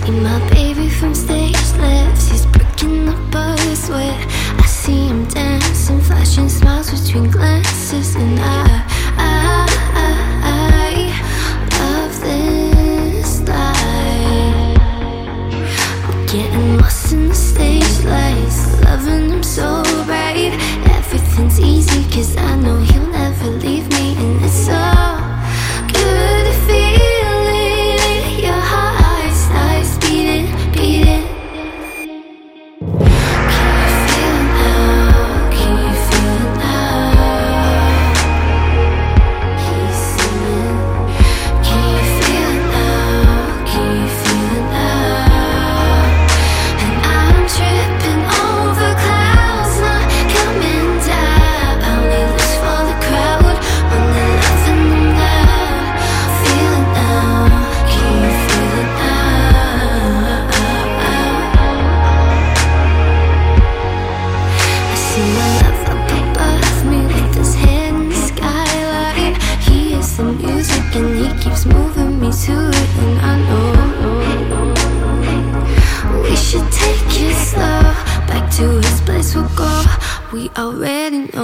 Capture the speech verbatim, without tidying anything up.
See my baby from stage left, he's breaking the buzz where I see him dancing, flashing smiles between glances. And I, I, I, I love this life. I'm getting lost in the stage lights, loving him so bright. Everything's easy cause I know he'll never leave me. And it's so good to feel it, your heart starts beating, beating. And he keeps moving me to it. And I know we should take it slow, back to his place we'll go. We already know.